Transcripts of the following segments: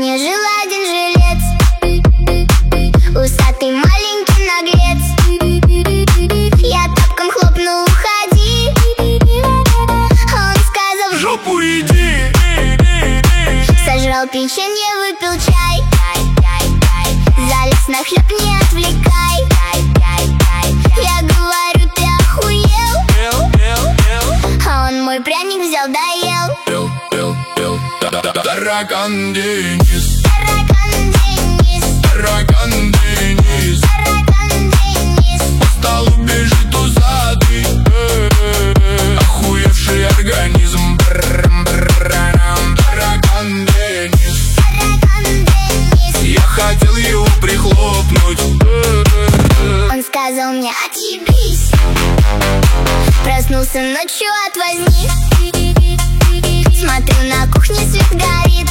кухне жил один жилец, усатый маленький наглец. Я тапком хлопнул: уходи. Он сказал: в жопу иди. Сожрал печенье, выпил чай, залез на хлеб, не отвлекай. Я говорю: ты охуел? А он мой пряник взял, доел. Таракан Денис, Таракан Денис, таракан Денис, таракан Денис. по столу бежит усатый, охуевший организм. Таракан Денис, Таракан Денис. я хотел его прихлопнуть. Он сказал мне: отъебись. Проснулся ночью от возни, смотрю, на кухне свет горит.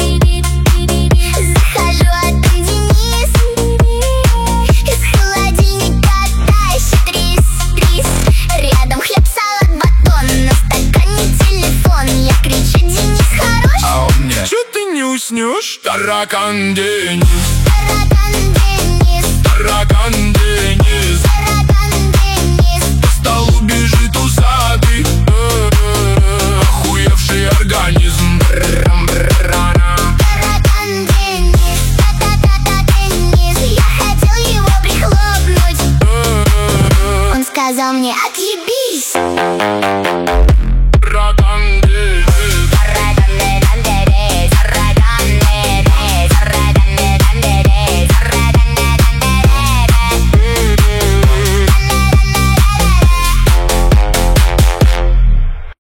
Захожу, а там Денис из холодильника тащит рис. Рядом хлеб, салат, батон, на стакане телефон. Я кричу: Денис, хорош? А он мне: чё ты не уснешь? Таракан Денис, Таракан Денис, таракан Денис, таракан Денис. по столу бежит усатый, охуевший организм.